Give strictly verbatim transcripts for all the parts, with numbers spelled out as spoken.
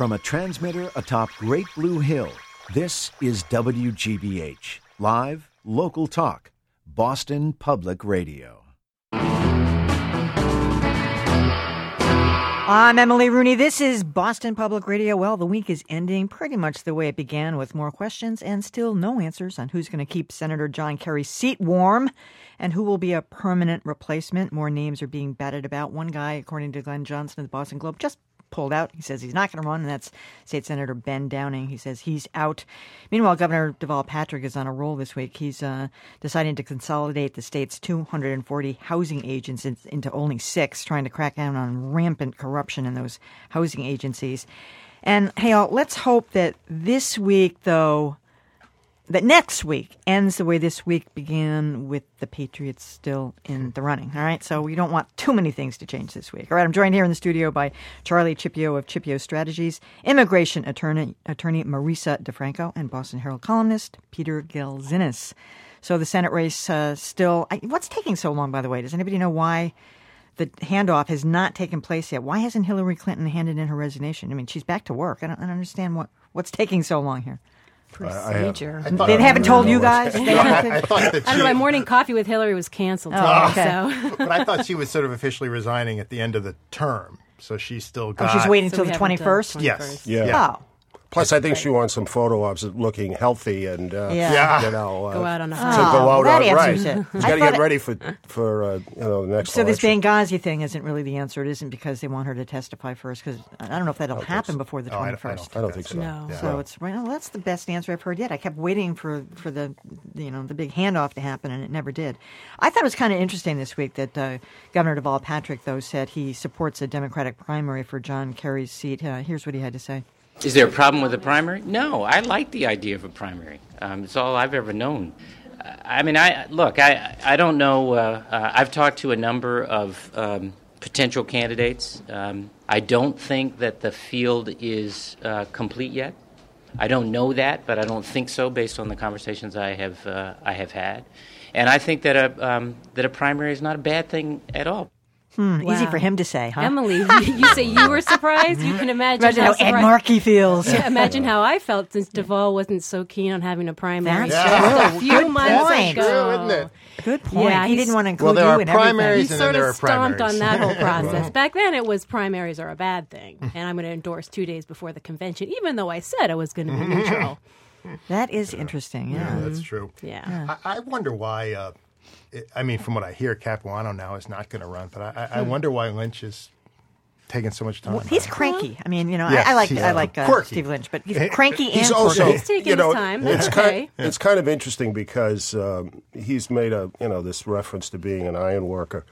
From a transmitter atop Great Blue Hill, this is W G B H, live, local talk, Boston Public Radio. I'm Emily Rooney. This is Boston Public Radio. Well, the week is ending pretty much the way it began, with more questions and still no answers on who's going to keep Senator John Kerry's seat warm and who will be a permanent replacement. More names are being batted about. One guy, according to Glenn Johnson of the Boston Globe, just pulled out. He says he's not going to run, and that's State Senator Ben Downing. He says he's out. Meanwhile, Governor Deval Patrick is on a roll this week. He's uh, deciding to consolidate the state's two hundred forty housing agents in, into only six, trying to crack down on rampant corruption in those housing agencies. And, hey, all, let's hope that this week, though, that next week ends the way this week began, with the Patriots still in the running. All right, so we don't want too many things to change this week. All right, I'm joined here in the studio by Charlie Cipio of Cipio Strategies, immigration attorney, attorney Marisa DeFranco, and Boston Herald columnist Peter Gelzinis. So the Senate race uh, still. I, what's taking so long, by the way? Does anybody know why the handoff has not taken place yet? Why hasn't Hillary Clinton handed in her resignation? I mean, she's back to work. I don't, I don't understand what what's taking so long here. Procedure. I, I thought, they haven't told you guys? They I, I thought that I don't know, my morning coffee with Hillary was canceled today, oh, okay. so. But I thought she was sort of officially resigning at the end of the term, so she still got... Oh, she's waiting So until we the have twenty-first? until Yes. twenty-first. Yeah. Oh. Plus, I think she wants some photo ops of looking healthy and, uh, Yeah. you know, uh, Go out on a to high. go out that on right. answers it. She's I got to thought get it- ready for for uh, you know the next. So this election. Benghazi thing isn't really the answer. It isn't because they want her to testify first, because I don't know if that'll happen before the Oh, I don't- I twenty-first. I don't think so. No. Yeah. So it's well, that's the best answer I've heard yet. I kept waiting for, for the you know the big handoff to happen, and it never did. I thought it was kind of interesting this week that uh, Governor Deval Patrick, though, said he supports a Democratic primary for John Kerry's seat. Uh, here's what he had to say. Is there a problem with a primary? No, I like the idea of a primary. Um, it's all I've ever known. Uh, I mean, I look, I I don't know. Uh, uh, I've talked to a number of um, potential candidates. Um, I don't think that the field is uh, complete yet. I don't know that, but I don't think so based on the conversations I have uh, I have had. And I think that a um, that a primary is not a bad thing at all. Hmm, Wow. Easy for him to say, huh? Emily, you say you were surprised? You can imagine, Imagine how Ed surprised- Markey feels. Yeah, imagine how I felt since Deval wasn't so keen on having a primary. That's just true. a few Good months point. ago. True, isn't it? Good point. Yeah, he he's- didn't want to include Well, there you are in primaries He everything. and then sort there of are stomped primaries. on that whole process. Back then, it was primaries are a bad thing, and I'm going to endorse two days before the convention, even though I said I was going to be neutral. That is interesting, yeah. Yeah, that's true. Yeah. I, I wonder why, uh, it, I mean, from what I hear, Capuano now is not going to run, but I, I, I wonder why Lynch is taking so much time. Well, he's cranky. I mean, you know, Yes, I, I like he's, I uh, like uh, quirky. Steve Lynch, but he's cranky and He's quirky. also, He's taking you know, his time. It's That's kind, okay. it's kind of interesting because um, he's made a you know this reference to being an iron worker.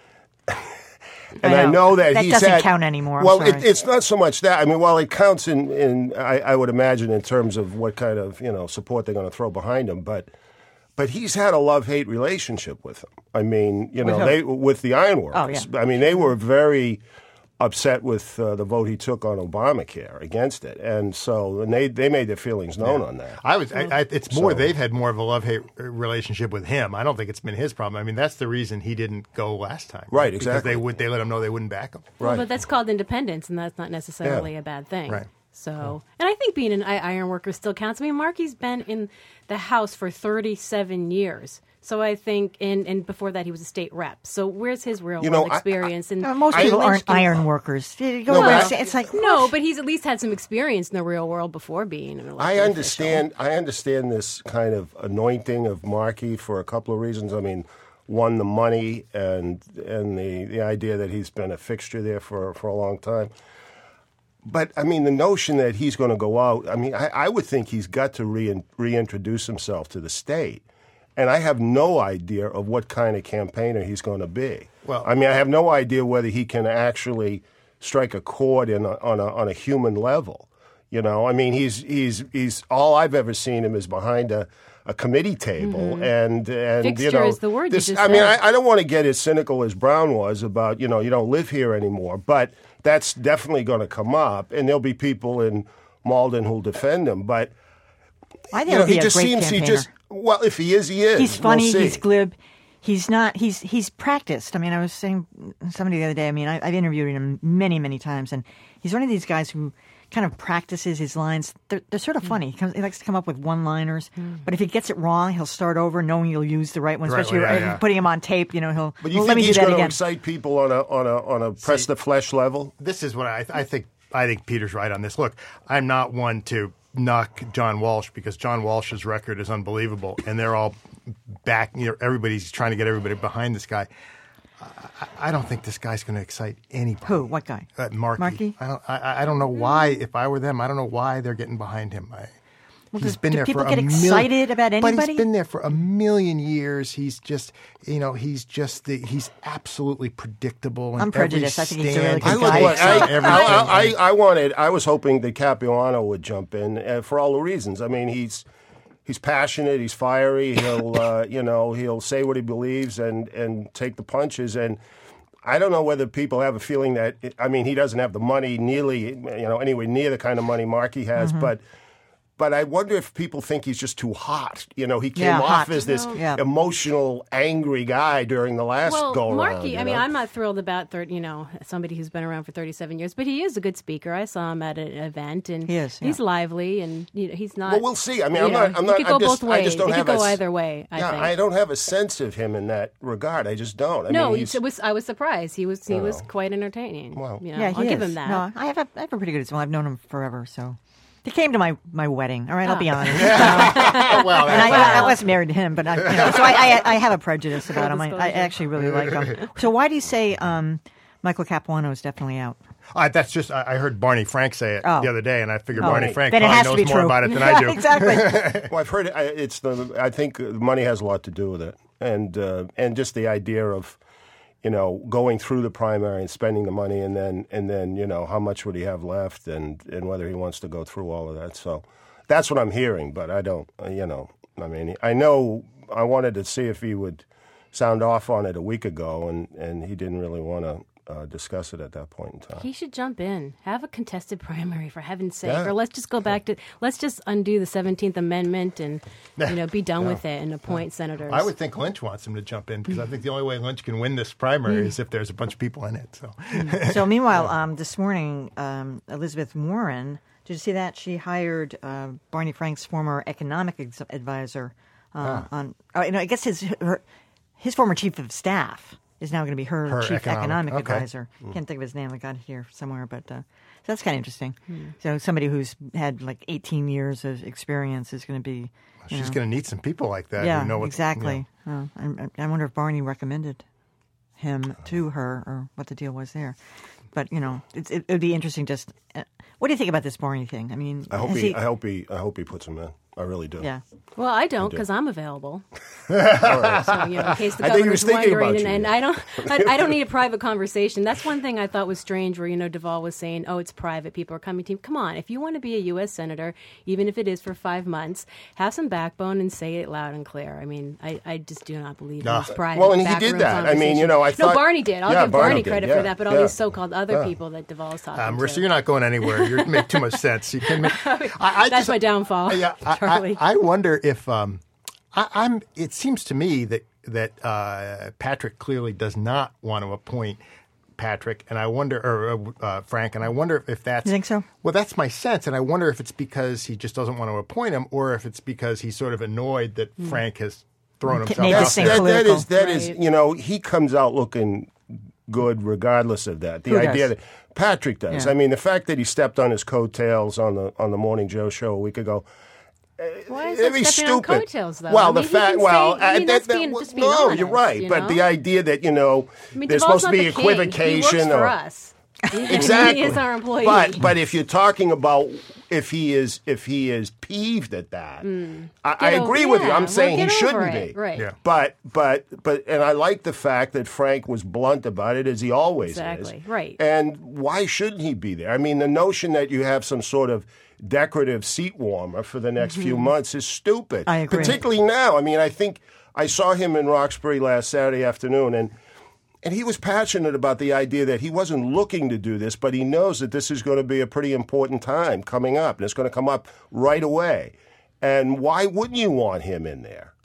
And I I know. know, that, That he's doesn't had, count anymore, I'm Well, sorry. it, it's not so much that. I mean, while it counts in, in I, I would imagine in terms of what kind of you know support they're going to throw behind him, but but he's had a love-hate relationship with them. I mean, you know, who? they with the ironworkers. Oh, yeah. I mean, they were very upset with uh, the vote he took on Obamacare against it, and so and they they made their feelings known on that. I was. I, I, it's more. So- They've had more of a love-hate relationship with him. I don't think it's been his problem. I mean, that's the reason he didn't go last time. Right, Because exactly. they would. They let him know they wouldn't back him. Well, Right. but that's called independence, and that's not necessarily Yeah. a bad thing. Right. So, and I think being an i- iron worker still counts. I mean, Markey's been in the House for thirty-seven years. So I think, and, and before that, he was a state rep. So where's his real You know, world I- experience? and Uh, most I- people aren't I- iron workers. You go No, around but and I- say- it's like no, but he's at least had some experience in the real world before being an elected I official. understand. I understand this kind of anointing of Markey for a couple of reasons. I mean, one, the money, and and the, the idea that he's been a fixture there for for a long time. But I mean, the notion that he's going to go out. I mean, I, I would think he's got to re- reintroduce himself to the state, and I have no idea of what kind of campaigner he's going to be. Well- I mean, I have no idea whether he can actually strike a chord in a, on a on a human level. You know, I mean, he's he's he's all I've ever seen him is behind a, a committee table, and and Fixture you know, is the word you this, just I mean, said. I, I don't want to get as cynical as Brown was about you know you don't live here anymore, but that's definitely going to come up, and there'll be people in Malden who'll defend him, but I think you know, he'll be he a just great seems he campaigner. just well, if he is, he is. He's funny. We'll see. He's glib. he's not. He's he's practiced. I mean, I was saying to somebody the other day. I mean, I, I've interviewed him many, many times, and he's one of these guys who kind of practices his lines. They're, they're sort of funny. He, comes, he likes to come up with one-liners, mm. but if he gets it wrong, he'll start over, knowing he'll use the right one. Right, especially yeah, if yeah. putting him on tape. You know, he'll. But you well, think let me he's do that going to again. excite people on a on a on a press See, the flesh level? This is what I, I think. I think Peter's right on this. Look, I'm not one to knock John Walsh because John Walsh's record is unbelievable, and they're all back. You know, everybody's trying to get everybody behind this guy. I, I don't think this guy's going to excite anybody. Who? What guy? Uh, Markey. Markey? I don't. I, I don't know why. If I were them, I don't know why they're getting behind him. I, Well, he's do- been do there people for get a mil- excited about But anybody? he's been there for a million years. He's just, you know, he's just the, he's absolutely predictable. In I'm prejudiced. I every think he's a really stand good he guy. I, takes I, on I, everything. I, I, I wanted. I was hoping that Capuano would jump in uh, for all the reasons. I mean, he's he's passionate. He's fiery. He'll uh, you know he'll say what he believes and and take the punches. And I don't know whether people have a feeling that I mean he doesn't have the money nearly you know anywhere near the kind of money Markey has, Mm-hmm. but. But I wonder if people think he's just too hot. You know, he came Yeah, off hot. as this Yeah. emotional, angry guy during the last Well, go-around. Markey, you I mean, know? I'm not thrilled about third, you know somebody who's been around for thirty-seven years, but he is a good speaker. I saw him at an event, and He is, yeah. he's lively, and you know, he's not. Well, we'll see. I mean, you I'm know, not. I'm it not. could go I'm just, both ways. I just don't it have could go a, either way. I yeah, think. I don't have a sense of him in that regard. I just don't. I no, mean, it he's, was. I was surprised. He was. He was Oh. quite entertaining. Well. you know, Yeah, he I'll give is. him that. No, I have a, I have a pretty good. Well, I've known him forever, so he came to my, my wedding. All right, I'll be Ah. honest. well, And I, that's- I, I wasn't married to him, but I, you know, so I, I, I have a prejudice about him. I, I disclosure. actually really like him. So why do you say um, Michael Capuano is definitely out? Uh, that's just, I, I heard Barney Frank say it Oh. the other day, and I figured Oh. Barney Frank Then it probably has to knows be more true. about it than I do. exactly. well, I've heard it. I, it's the. I think the money has a lot to do with it, and uh, and just the idea of, you know, going through the primary and spending the money, and then and then you know how much would he have left, and and whether he wants to go through all of that. So that's what I'm hearing, but I don't. Uh, you know, I mean, I know I wanted to see if he would sound off on it a week ago, and and he didn't really want to. Uh, discuss it at that point in time. He should jump in. Have a contested primary, for heaven's sake. Yeah. Or let's just go back to, let's just undo the seventeenth Amendment and, you know, be done with it and appoint senators. I would think Lynch wants him to jump in because I think the only way Lynch can win this primary is if there's a bunch of people in it. So, So meanwhile, um, this morning, um, Elizabeth Warren, did you see that? She hired uh, Barney Frank's former economic ex- advisor uh, on, oh, you know, I guess his her, his former chief of staff is now going to be her, Her chief economic- economic okay. advisor. Can't think of his name. I got it here somewhere, but uh, so that's kind of interesting. So somebody who's had like eighteen years of experience is going to be. You she's know, going to need some people like that. yeah, who know what, exactly. Uh, I, I wonder if Barney recommended him to her or what the deal was there. But you know, it's, it would be interesting. Just uh, what do you think about this Barney thing? I mean, I hope has he, I hope he. I hope he puts him in. I really do. yeah. Well, I don't because I'm available. So, you know, in case the I think he was governor's thinking wondering, about and, you. and I don't, I, I don't need a private conversation. That's one thing I thought was strange. Where you know, Duvall was saying, "Oh, it's private. People are coming to you." Come on, if you want to be a U S senator, even if it is for five months, have some backbone and say it loud and clear. I mean, I, I just do not believe in Ah. this private. Well, and he did backroom that. I mean, you conversation. know, I thought- no, Barney did. I'll Yeah, give Barney Barney did, credit yeah, for that. But all yeah. these so-called other Yeah. people that Duvall's talking Um, to. Marissa, you're not going anywhere. You make too much sense. You can make. I, I That's just- my downfall, Yeah, I, Charlie. I, I wonder if um, I, I'm. It seems to me that that uh, Patrick clearly does not want to appoint Patrick, and I wonder, or uh, Frank, and I wonder if that's. You think so? Well, that's my sense, and I wonder if it's because he just doesn't want to appoint him, or if it's because he's sort of annoyed that Hmm. Frank has thrown himself Made out this thing there. that, that political. is that is Right. you know he comes out looking good regardless of that. The Who idea does? that Patrick does. Yeah. I mean, the fact that he stepped on his coattails on the on the Morning Joe show a week ago. Why is It'd that be stepping on stupid. coattails, though? Well, I mean, the he fact, can well, say- I mean, uh, that's that, being- that, just being no, honest, you're right. you But know? the idea that you know I mean, there's Duvall's supposed to be not the king. equivocation, He works or for us. He- exactly. He is our employee. But but if you're talking about if he is if he is peeved at that, I, I Get o- agree with you. yeah, I'm well, saying he get over shouldn't it, be. right. Yeah. But but but and I like the fact that Frank was blunt about it as he always Exactly, is. right. And why shouldn't he be there? I mean, the notion that you have some sort of decorative seat warmer for the next few months is stupid. I agree. Particularly now. I mean, I think I saw him in Roxbury last Saturday afternoon, and and he was passionate about the idea that he wasn't looking to do this, but he knows that this is going to be a pretty important time coming up, and it's going to come up right away. And why wouldn't you want him in there?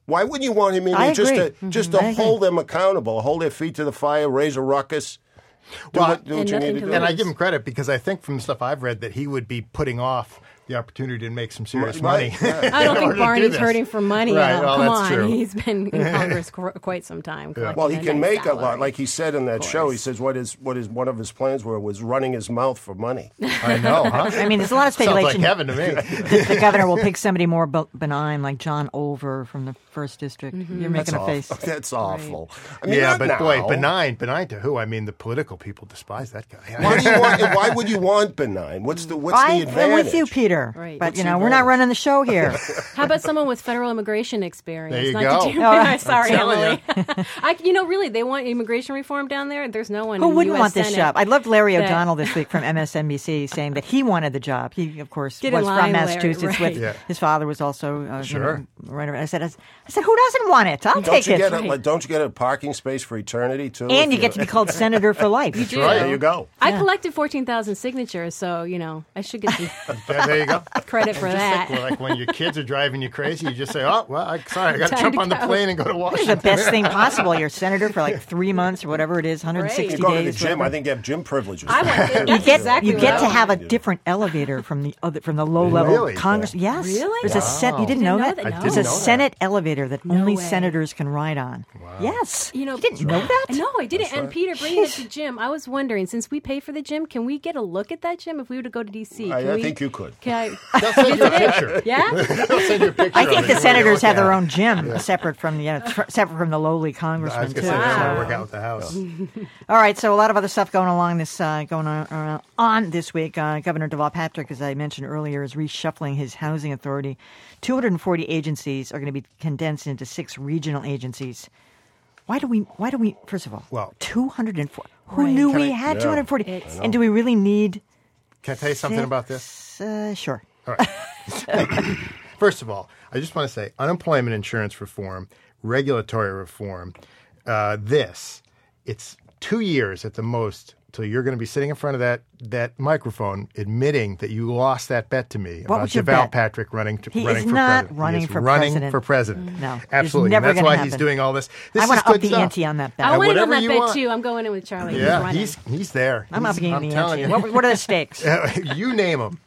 Why wouldn't you want him in I there just agree. to Mm-hmm. just to I agree. hold them accountable, hold their feet to the fire, raise a ruckus? Do Well, what, do what and you nothing need to to do. And I lose. give him credit because I think from the stuff I've read that he would be putting off the opportunity to make some serious Right, money. right. I don't in think order to do Barney's this. hurting for money. Right, at all. well, Come that's on, true. he's been in Congress qu- quite some time. collecting Well, he a can nice make a lot, salary. like he said in that show. He course. says what his what his one of his plans were was running his mouth for money. I know, huh? I mean, there's a lot of Sounds like speculation heaven to me. that the governor will pick somebody more be- benign, like John Over from the first district. Mm-hmm. You're making That's a face. awful. That's awful. I mean, yeah, not but now. boy, benign, benign to who? I mean, the political people despise that guy. Why do you want? Why would you want benign? What's the what's I, the advantage? I'm with you, Peter. Right. But, What's you the know, we're not advantage? running the show here. How about someone with federal immigration experience? There you Not go. To do, Oh, I'm sorry, telling Emily. I, you know, really, they want immigration reform down there. There's no one. Who in the wouldn't U S want this Senate job? I loved Larry that- O'Donnell this week from M S N B C saying that he wanted the job. He, of course, Get in was line, from Larry, Massachusetts. right. With Yeah. his father was also uh, you Sure. know, right. around- I said, I said, who doesn't want it? I'll Don't take you it. get a, Right. like, don't you get a parking space for eternity too? And if you get to be called senator for life. You do. Right, there you go. I collected fourteen thousand signatures, so you know I should get some Yeah, there you go. credit for Just that. think, well, like when your kids are driving you crazy, you just say, "Oh, well, I, sorry, I got to Time jump to on the go. plane and go to the Washington." best thing possible. You're a senator for like three months or whatever it is, one hundred sixty Right. You go to the days. gym. whatever. I think you have gym privileges. I want it. You That's get exactly you what get I to have a want. different elevator from the other from the low level Really? Congress. Yes, Really? There's a sen- You didn't Didn't know know that? that, no. There's didn't a know that. Senate elevator that only way. senators can ride on. Yes, You know, didn't know that? No, I didn't. And Peter, bringing up the gym, I was wondering, since we pay for the gym, can we get a look at that gym if we were to go to D C? I, Can I we- think you could. Can I? They'll send you a picture. Yeah. They'll send you a picture. I of think it the when you senators look have at their it. own gym separate from the uh, tr- separate from the lowly I was congressman going to too. say that's how so- I work out with the house. All right, so a lot of other stuff going along this uh, going on, uh, on this week. Uh, Governor Deval Patrick, as I mentioned earlier, is reshuffling his housing authority. two hundred forty agencies are going to be condensed into six regional agencies. Why do we? Why do we? First of all, Well- two hundred forty. Who Right. knew Can we I- had Yeah. two hundred forty? It's- And do we really need? Can I tell you something about this? six? Uh, sure. All right. First of all, I just want to say unemployment insurance reform, regulatory reform, uh, this, it's two years at the most till you're going to be sitting in front of that, that microphone admitting that you lost that bet to me What about was your Deval bet? Patrick running, to, He running is for not president. running he is for running president. for president. No, it's Absolutely. never And that's gonna why he's happen. doing all this. This I is want to good up the stuff. ante on that bet. I want in on whatever that you bet want. too. I'm going in with Charlie. He's Yeah, running. he's he's there. I'm He's- up against I'm the telling ante. you. What, what are the stakes? You name them.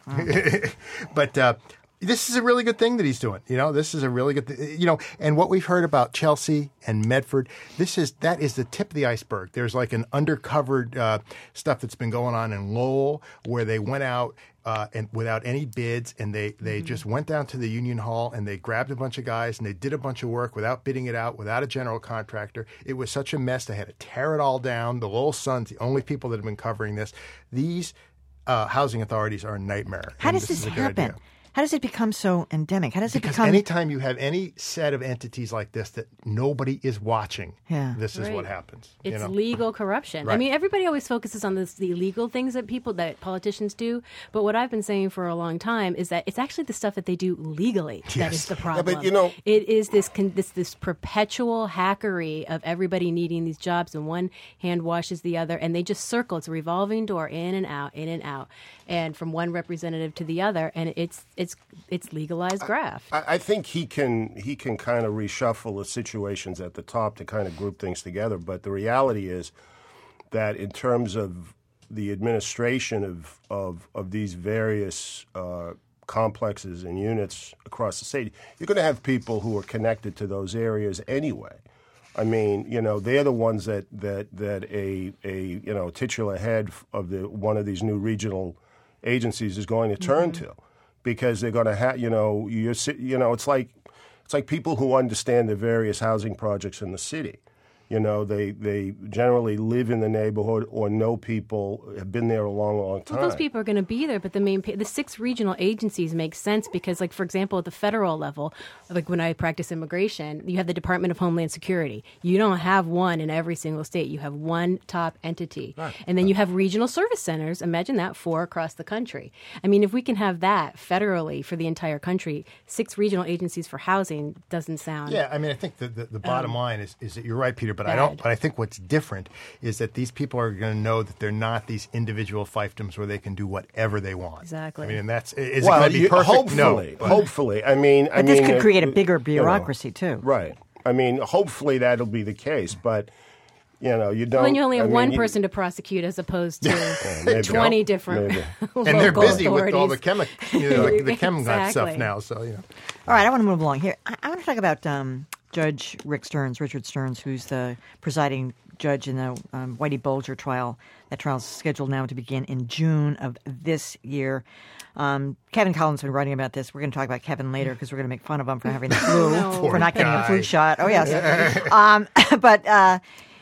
But uh, this is a really good thing that he's doing. You know, this is a really good thing. You know, and what we've heard about Chelsea and Medford, this is that is the tip of the iceberg. There's like an undercovered uh, stuff that's been going on in Lowell where they went out uh, and without any bids, and they, they Mm-hmm. just went down to the union hall and they grabbed a bunch of guys and they did a bunch of work without bidding it out, without a general contractor. It was such a mess. They had to tear it all down. The Lowell Sun's the only people that have been covering this. These uh, housing authorities are a nightmare. How and does this is a good happen? idea. How does it become so endemic? How does it Because become? anytime you have any set of entities like this that nobody is watching, Yeah. this is what Right. happens. you It's know? legal corruption. I Right. mean, everybody always focuses on this, the illegal things that people, that politicians do. But what I've been saying for a long time is that it's actually the stuff that they do legally that Yes. is the but, problem. you know- it is this con- this this perpetual hackery of everybody needing these jobs, and one hand washes the other, and they just circle. It's a revolving door, in and out, in and out, and from one representative to the other, and it's it's it's legalized graft. I, I think he can he can kind of reshuffle the situations at the top to kind of group things together. But the reality is that in terms of the administration of of, of these various uh, complexes and units across the state, you're going to have people who are connected to those areas anyway. I mean, you know, they're the ones that that that a a you know titular head of the one of these new regional agencies is going to turn Mm-hmm. to, because they're going to have, you know, you're si- you know, it's like it's like people who understand the various housing projects in the city. You know, they they generally live in the neighborhood or know people, have been there a long, long time. Well, those people are going to be there, but the main, pa- the six regional agencies make sense because, like, for example, at the federal level, like when I practice immigration, you have the Department of Homeland Security. You don't have one in every single state. You have one top entity. Right. And then you have regional service centers. Imagine that, four across the country. I mean, if we can have that federally for the entire country, six regional agencies for housing doesn't sound... Yeah, I mean, I think the, the, the bottom Um, line is, is that you're right, Peter, but but I don't. But I think what's different is that these people are going to know that they're not these individual fiefdoms where they can do whatever they want. Exactly. I mean, and that's is well, it going to be you, perfect? hopefully, no. hopefully. I mean, But I this mean, could it- create a it- bigger you know, bureaucracy, too. right. I mean, hopefully that'll be the case, but you know, you don't. Well, then you only have I mean, one you- person to prosecute as opposed to maybe. twenty different Maybe. local And they're busy authorities. with all the chemi- you know, the, the chem Exactly. stuff now. So you know. All right, I want to move along here. I, I want to talk about um, Judge Rick Stearns, Richard Stearns, who's the presiding judge in the um, Whitey Bulger trial. That trial's scheduled now to begin in June of this year. Um, Kevin Collins has been writing about this. We're going to talk about Kevin later because we're going to make fun of him for having the flu, No. for not getting a Poor flu guy. shot. Oh, yes. um, but, uh,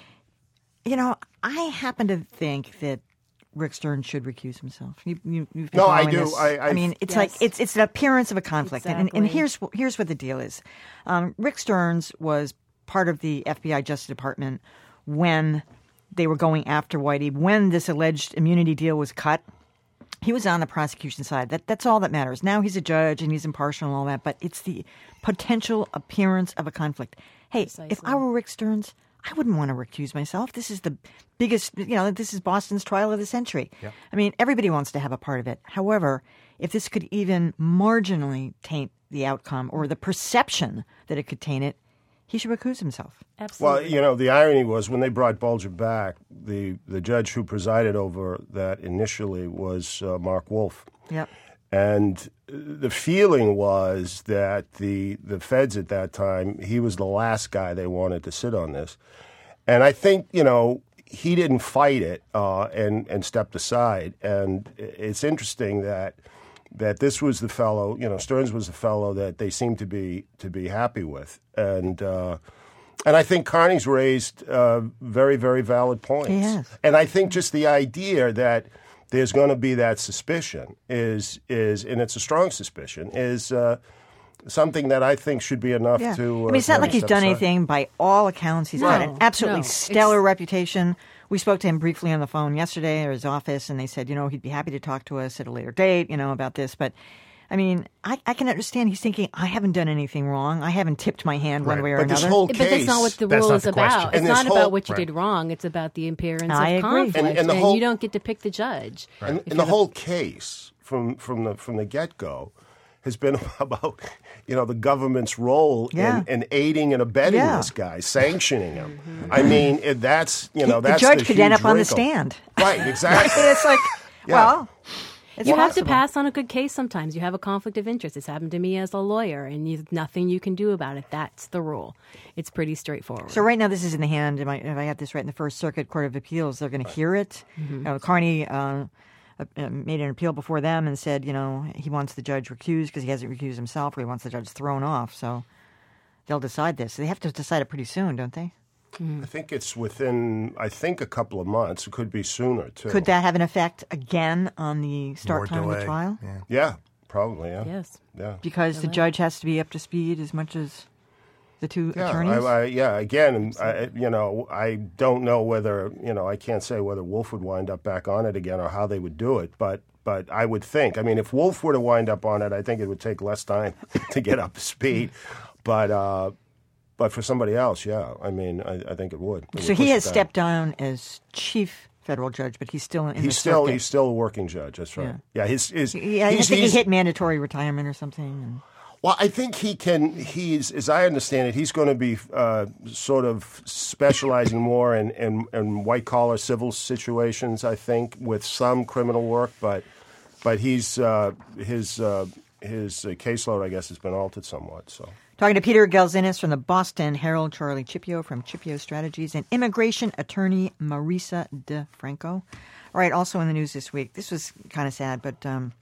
you know, I happen to think that Rick Stearns should recuse himself. You, you, you've been No, I following do. this. I- I- mean, it's Yes. like it's it's an appearance of a conflict, and, and Exactly. here's here's what the deal is. Um, Rick Stearns was part of the F B I Justice Department when they were going after Whitey, when this alleged immunity deal was cut. He was on the prosecution side. That that's all that matters. Now he's a judge and he's impartial and all that, but it's the potential appearance of a conflict. Hey, if Precisely. I were Rick Stearns, I wouldn't want to recuse myself. This is the biggest, you know, this is Boston's trial of the century. I mean, everybody wants to have a part of it. However, if this could even marginally taint the outcome or the perception that it could taint it, he should recuse himself. Absolutely. Well, you know, the irony was when they brought Bulger back, the, the judge who presided over that initially was uh, Mark Wolf. Yep. And the feeling was that the the feds at that time, he was the last guy they wanted to sit on this. And I think, you know, he didn't fight it uh, and, and stepped aside. And it's interesting that that this was the fellow, you know, Stearns was the fellow that they seemed to be to be happy with. And uh, and I think Carney's raised uh, very, very valid points. He has. And I think just the idea that there's going to be that suspicion is is, and it's a strong suspicion, is uh, something that I think should be enough Yeah. to. Uh, I mean, it's not to like he's step done aside. anything. By all accounts, he's got No, an absolutely no. stellar It's- reputation. We spoke to him briefly on the phone yesterday at his office, and they said, you know, he'd be happy to talk to us at a later date, you know, about this. But, I mean, I, I can understand he's thinking, I haven't done anything wrong. I haven't tipped my hand one Right. way or But this another. whole But that's not what the That's rule not is the question. about. And It's this not whole- about what you right. did wrong. It's about the appearance I of agree. conflict, And- and the whole- you don't get to pick the judge. And, If and the you're whole case from from the from the get go has been about, you know, the government's role Yeah. in, in aiding and abetting Yeah. this guy, sanctioning him. I mean, it, that's you know the that's judge the could end huge up on the wrinkle. stand. Right? Exactly. it's like, Yeah. well, it's You have to possible. pass on a good case sometimes. You have a conflict of interest. It's happened to me as a lawyer, and you, nothing you can do about it. That's the rule. It's pretty straightforward. So right now, this is in the hand. If I, if I have this right, in the First Circuit Court of Appeals, they're going to hear it. Mm-hmm. Uh, Carney uh, uh, made an appeal before them and said, you know, he wants the judge recused because he hasn't recused himself, or he wants the judge thrown off. So they'll decide this. They have to decide it pretty soon, don't they? I think it's within, I think, a couple of months. It could be sooner too. Could that have an effect again on the start More time of delay. the trial? Yeah. Yeah, probably. Yeah. Yes. Yeah. Because the judge has to be up to speed as much as the two Yeah, attorneys. I, I, yeah. Again, I, you know, I don't know whether you know. I can't say whether Wolf would wind up back on it again or how they would do it. But but I would think. I mean, if Wolf were to wind up on it, I think it would take less time to get up to speed. But uh, but for somebody else, yeah. I mean, I, I think it would. It so would he push has it down. stepped down as chief federal judge, but he's still in the He's still circuit. he's still a working judge. That's right. Yeah. His his. Yeah, I he's, think he he's- hit mandatory retirement or something. And Well, I think he can. He's, as I understand it, he's going to be uh, sort of specializing more in, in, in white collar civil situations. I think with some criminal work, but but he's uh, his uh, his uh, caseload, I guess, has been altered somewhat. So. Talking to Peter Galzinis from the Boston Herald, Charlie Chipio from Chipio Strategies, and immigration attorney Marisa DeFranco. All right, also in the news this week, this was kind of sad, but um,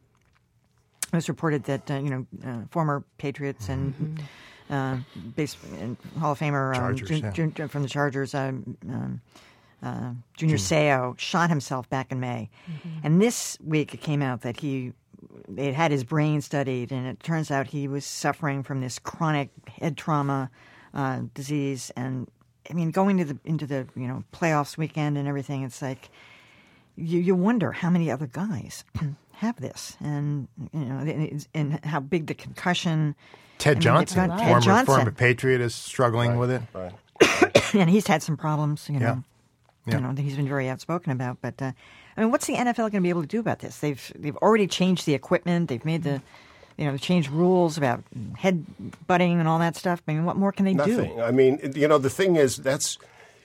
it was reported that, uh, you know, uh, former Patriots and uh, base, and Hall of Famer um, Chargers, Jun- yeah. Jun- from the Chargers, um, um, uh, Junior Seau, shot himself back in May. And this week it came out that he they had had his brain studied, and it turns out he was suffering from this chronic head trauma uh, disease. And I mean, going to the into the you know playoffs weekend and everything, it's like you, you wonder how many other guys have this, and you know, and, and how big the concussion. Ted I mean, Johnson, it's got- Ted former, Johnson. former Patriot, is struggling with it. Right. and he's had some problems, you know. Yeah. Yeah. You know, that he's been very outspoken about. But uh, I mean, what's the N F L going to be able to do about this? They've they've already changed the equipment. They've made the, you know, changed rules about head butting and all that stuff. I mean, what more can they Nothing. do? I mean, you know, the thing is, that's,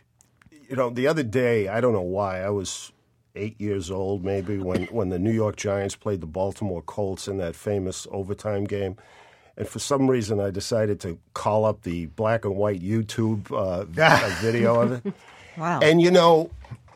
you know, the other day, I don't know why, I was eight years old maybe when, when the New York Giants played the Baltimore Colts in that famous overtime game. And for some reason, I decided to call up the black and white YouTube uh, video of it. Wow. And, you know,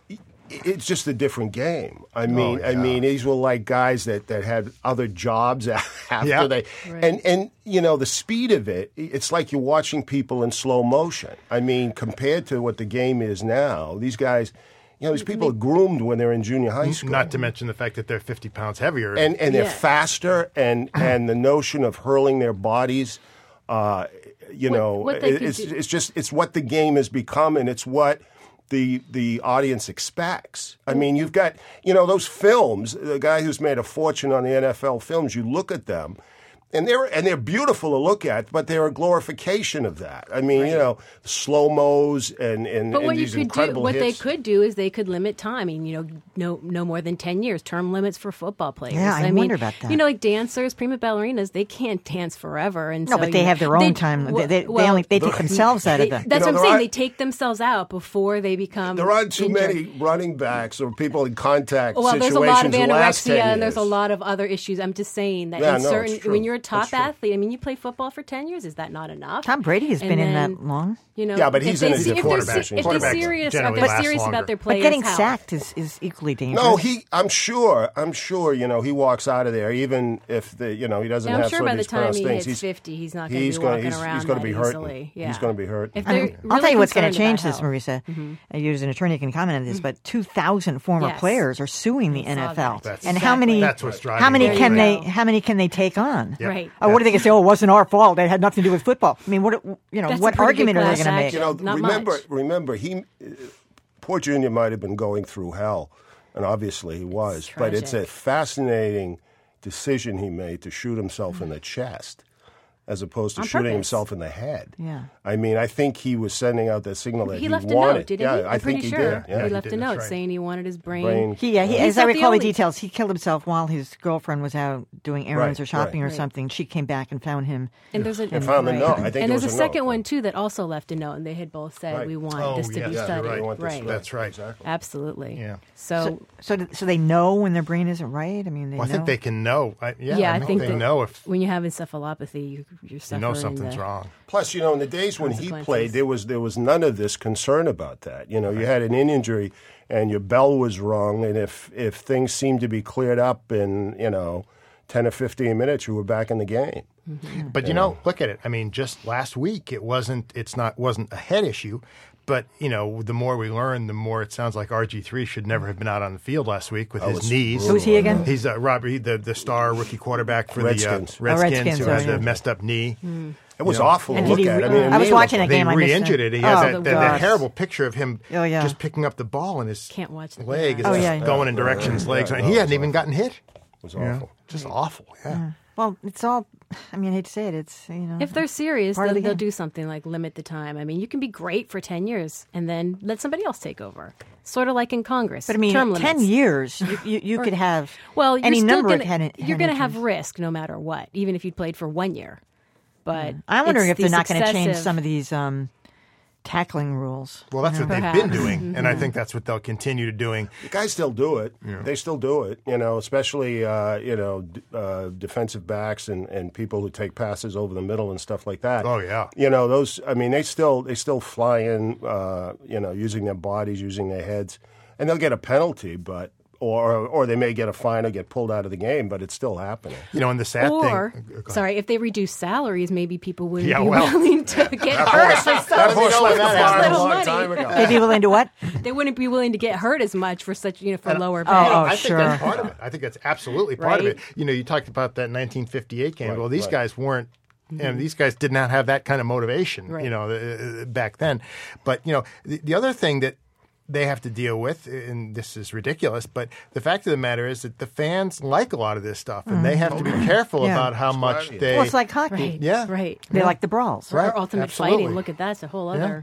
it's just a different game. I mean, Oh, yeah. I mean, these were like guys that, that had other jobs after Yeah. they, Right. and and you know, the speed of it. It's like you're watching people in slow motion. I mean, compared to what the game is now, these guys, you know, these people are groomed when they're in junior high school. Not to mention the fact that they're fifty pounds heavier. and and they're Yeah. faster, and and the notion of hurling their bodies, uh, you What- know, what they it- could it's do- it's just it's what the game has become, and it's what the the audience expects. I mean, you've got, you know, those films. The guy who's made a fortune on the N F L films. You look at them. And they're and they're beautiful to look at, but they're a glorification of that. I mean, you know, slow mos and and, But and what you these could do, incredible what they hits. could do is they could limit time. I mean, you know, no no more than ten years, term limits for football players. Yeah, I mean, wonder about that. You know, like dancers, prima ballerinas, they can't dance forever. And No, so, but they you know, have their own they- time. They- well- they, they well, only they take themselves out of they- it. That's You know, what I'm there saying. are- They take themselves out before they become. There aren't too injured. many running backs or people in contact Well, there's situations a lot of the last anorexia ten and there's a years. lot of other issues. I'm just saying that Yeah, in no, it's certain true. when you're a top That's true. athlete, I mean, you play football for ten years. Is that not enough? Tom Brady has And been in then, that long. You know, Yeah, but if he's they in a se- if they're quarterback. se- If Quarterbacks they're serious, if generally they're last serious longer. about their But players' getting health. sacked is, is equally dangerous. No, he. I'm sure. I'm sure. You know, he walks out of there even if the. You know, he doesn't Now, I'm have sure some by of the these time pronounced he things. hits He's fifty, he's not going to he's be gonna- walking he's- around he's gonna that be hurting. easily. He's Yeah. gonna be hurting. If I they're mean, really I'll tell you what's going concerned to change about this, health. Marisa. Mm-hmm. Uh, You as an attorney can comment on this, but two thousand former Yes. players are suing the I saw N F L. that. That's- and how many? That's what's driving How many it. can There they? you go. How many can they take on? Yep. Right. Oh, what are they going to say? Oh, it wasn't our fault. It had nothing to do with football. I mean, what? You know, That's a what pretty good argument are they class going to make? action. You know, Not remember, much. remember, he, uh, poor Junior might have been going through hell, and obviously he was. But it's a tragic. fascinating decision he made to shoot himself in the chest, as opposed to On shooting purpose. himself in the head. Yeah. I mean, I think he was sending out that signal that he, He left a wanted. note, didn't yeah, he? I I'm think pretty he sure. did. Yeah, he he left did, a that's note right. saying he wanted his brain. Brain- He, yeah, he, He's as I not the recall the only- details, he killed himself while his girlfriend was out doing errands Right, or shopping right. or something. She came back and found him. And there's a And found the right. note. I think and there there's was a a note. second one too that also left a note, and they had both said Right. we want Oh, this to yes, be you're studied. right. They want this Right. to- That's right. Exactly. Absolutely. Yeah. So, So, so, so they know when their brain isn't right. I mean, they Well, I know. think they can know. I, yeah, yeah, I, I think think they that know if when you have encephalopathy, you, you're you suffering know something's the, wrong. Plus, you know, in the days when he Consequences. played, there was there was none of this concern about that. You know, you had an injury and your bell was wrong, and if if things seemed to be cleared up in you know ten or fifteen minutes, you were back in the game. But you know, look at it. I mean, just last week, it wasn't. It's not. Wasn't a head issue. But you know, the more we learn, the more it sounds like R G three should never have been out on the field last week with Oh, his it's knees. brutal. Who's he again? He's uh, Robert, he, the the star rookie quarterback for Redskins. the uh, Redskins, Oh, Redskins, who oh, has yeah. a messed up knee. It was You know, awful to And look did he at. I re- mean, I was knee watching looked that They game. I missed re-injured it. it. He has Oh, that, that, that gosh. terrible picture of him Oh, yeah. just picking up the ball and his Can't watch the- leg is yeah. Oh, just yeah. going in directions, Yeah, legs. yeah, and no, he it hadn't was even gotten hit. It was You know, awful. just awful. Yeah. Well, it's all. I mean, I hate to say it. It's you know. If they're serious, Part of then the they'll game. do something like limit the time. I mean, you can be great for ten years and then let somebody else take over. Sort of like in Congress. But I mean, term ten limits. years, you, you, you could have Well, you're any still number gonna, of head, head You're going to have injuries. risk no matter what, even if you played for one year. But I'm wondering it's if they're these not going to change excessive- some of these um, tackling rules. Well, that's what Perhaps. they've been doing, and I think that's what they'll continue to doing. The guys still do it. They still do it. You know, especially uh, you know d- uh, defensive backs and, and people who take passes over the middle and stuff like that. Oh, yeah. You know those. I mean, they still they still fly in. Uh, you know, using their bodies, using their heads, and they'll get a penalty, but or or they may get a fine or get pulled out of the game, but it's still happening. You know, and the sad Or, thing. Go ahead. sorry, if they reduce salaries, maybe people wouldn't Yeah, be well. willing to get hurt for That such horse left the such barn a little long money. time ago. They'd be willing to what? They wouldn't be willing to get hurt as much for such, you know, for lower pay. oh, I think sure. that's part of it. I think that's absolutely part Right? of it. You know, you talked about that nineteen fifty-eight game. Right, well, these right. guys weren't. And these guys did not have that kind of motivation, Right. you know, uh, back then. But you know, the, the other thing that they have to deal with, and this is ridiculous, but the fact of the matter is that the fans like a lot of this stuff, and they have to be careful Yeah. about how much gladiator. they. Well, it's like hockey. Right. Yeah. Right. They like the brawls. Right. Or ultimate Absolutely. fighting. Look at that. It's a whole other.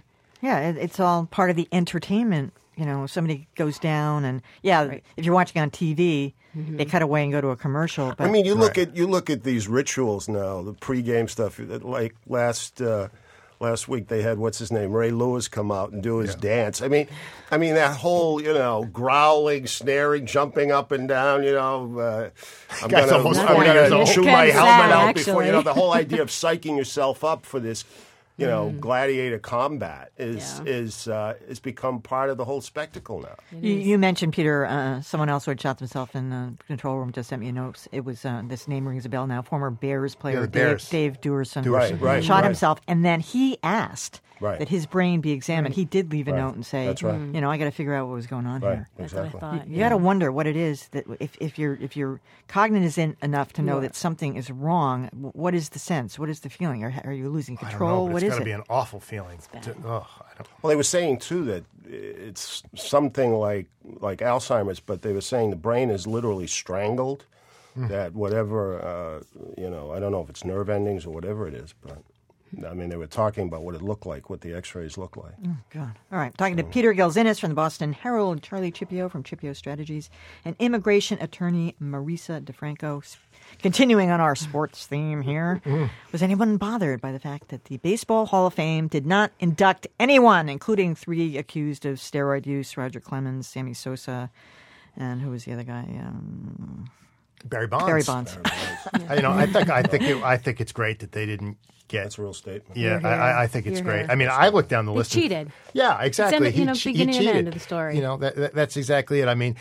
Yeah, it, it's all part of the entertainment. You know, somebody goes down, and yeah, right. if you're watching on T V, mm-hmm. they cut away and go to a commercial. But I mean, you look right. at you look at these rituals now, the pregame stuff. Like last uh, last week, they had what's his name, Ray Lewis, come out and do his yeah. dance. I mean, I mean that whole you know growling, snaring, jumping up and down. You know, uh, I'm Guy's gonna, almost I'm forty gonna years old. chew Kinda my sad, helmet out actually. before you know the whole idea of psyching yourself up for this. You know, mm. gladiator combat is yeah. is uh, is become part of the whole spectacle now. You, you mentioned, Peter, uh, someone else who had shot themselves in the control room just sent me a note. It was, uh, this name rings a bell now, former Bears player yeah, Dave, Bears. Dave Duerson, Right, right, shot right. himself, and then he asked right. that his brain be examined. He did leave a right. note and say, That's right. you know, I got to figure out what was going on Right, here. That's exactly. what I thought. You, you got to wonder what it is that if, if you're if you're cognizant enough to know Yeah. that something is wrong, what is the sense? What is the feeling? Are, are you losing I don't control? know, but what it's is got to it? be an awful feeling. To, oh, I don't. Well, they were saying too that it's something like like Alzheimer's, but they were saying the brain is literally strangled. Mm. That whatever uh, you know, I don't know if it's nerve endings or whatever it is, but I mean they were talking about what it looked like, what the X-rays looked like. Oh, God. All right. Talking to Peter Gelzinis from the Boston Herald, Charlie Chipio from Chipio Strategies, and immigration attorney Marisa DeFranco. Continuing on our sports theme here, mm. was anyone bothered by the fact that the Baseball Hall of Fame did not induct anyone, including three accused of steroid use, Roger Clemens, Sammy Sosa, and who was the other guy? Um, Barry Bonds. Barry Bonds. you know, I think I think it, I think it's great that they didn't get. That's a real statement. Yeah, Here, I, here. I- I think it's Here, great. here. I mean, I looked down the They list. and- cheated. yeah, exactly. It's in the, you know, che- beginning and cheated. end of the story. You know, that, that, that's exactly it. I mean,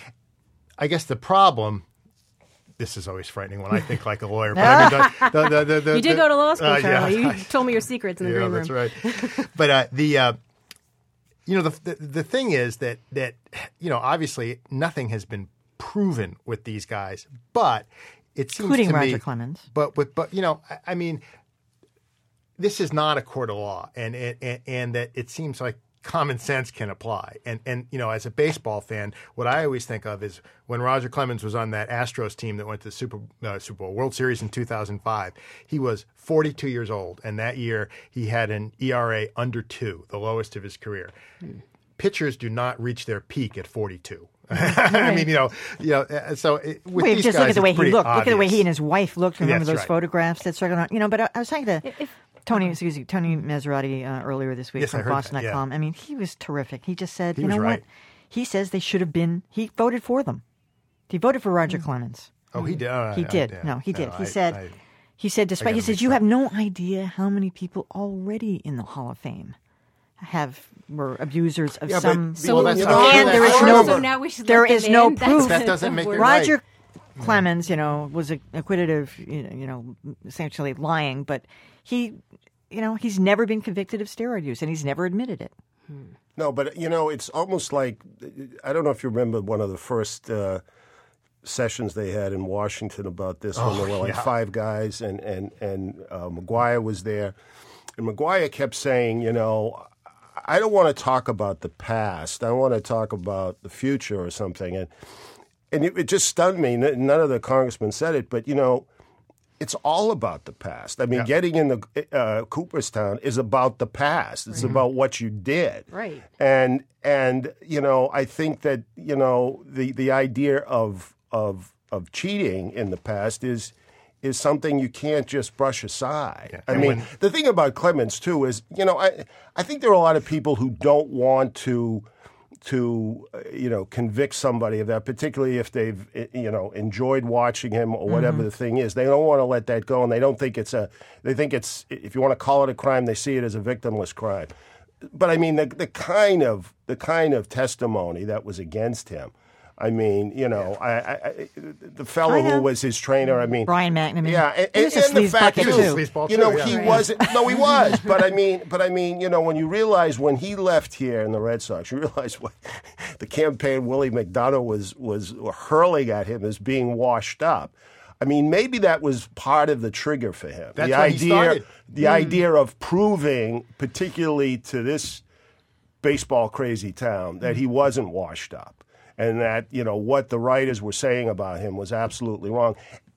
I guess the problem. This is always frightening when I think like a lawyer. But I mean, the, the, the, the, the, You did go to law school, uh, Charlie. yeah. You told me your secrets in the yeah, green that's room. right. But uh, the uh, you know the, the the thing is that that you know obviously nothing has been proven with these guys, but it seems Including to Roger me, Clemens. But with but you know I, I mean, this is not a court of law, and and, and and that it seems like common sense can apply. And and you know, as a baseball fan, what I always think of is when Roger Clemens was on that Astros team that went to the Super uh, Super Bowl World Series in two thousand five. He was forty-two years old, and that year he had an E R A under two, the lowest of his career. Hmm. Pitchers do not reach their peak at forty-two. I mean, you know, you know. uh, So it, with Wait, these just guys, look at the way it's he pretty looked. Look at the way obvious. he and his wife looked. Remember That's those right. photographs that circled around? You know, but I, I was talking to If, Tony, excuse me, Tony Maserati uh, earlier this week Yes, I from heard Boston that, dot com. yeah. I mean, he was terrific. He just said, He you was know right. what? He says they should have been. He voted for them. He voted for Roger Clemens. Oh, he did. Oh, He I- did. I- no, he did. no, he I- said. I- he said, despite got he him says, mixed you up. have no idea how many people already in the Hall of Fame have were abusers of Yeah, but- some. So, Well, that's you not know, true. and That's there is not no. true. so now we should there let them is no in? That's proof. That doesn't make it Roger right. Clemens, you know, was acquitted of, you know, you know, essentially lying, but he, you know, he's never been convicted of steroid use, and he's never admitted it. No, but you know, it's almost like I don't know if you remember one of the first uh, sessions they had in Washington about this when there were like yeah. five guys, and and and uh, McGuire was there, and McGuire kept saying, you know, I don't want to talk about the past. I want to talk about the future or something, and and it, it just stunned me. N- None of the congressmen said it, but you know. It's all about the past. I mean, Yeah. getting in the uh, Cooperstown is about the past. It's about what you did. Right. And and you know, I think that you know the, the idea of of of cheating in the past is is something you can't just brush aside. Yeah. I And mean, when- the thing about Clemens too is, you know, I I think there are a lot of people who don't want to. to uh, you know convict somebody of that, particularly if they've uh, you know enjoyed watching him or whatever Mm-hmm. the thing is. They don't want to let that go, and they don't think it's a. They think it's if you want to call it a crime, they see it as a victimless crime. But I mean the the kind of the kind of testimony that was against him. I mean, you know, I, I, I, the fellow I know. who was his trainer. I mean, Brian McNamara. Yeah, and, He was and, a and the sleaze fact bucket, too, too. He was a sleazeball you know, too, he yeah. wasn't. No, he was. But I mean, but I mean, you know, when you realize when he left here in the Red Sox, you realize what the campaign Willie McDonough was was hurling at him as being washed up. I mean, maybe that was part of the trigger for him. That's the why he idea, started. the idea of proving, particularly to this baseball crazy town, that he wasn't washed up. And that, you know, what the writers were saying about him was absolutely wrong.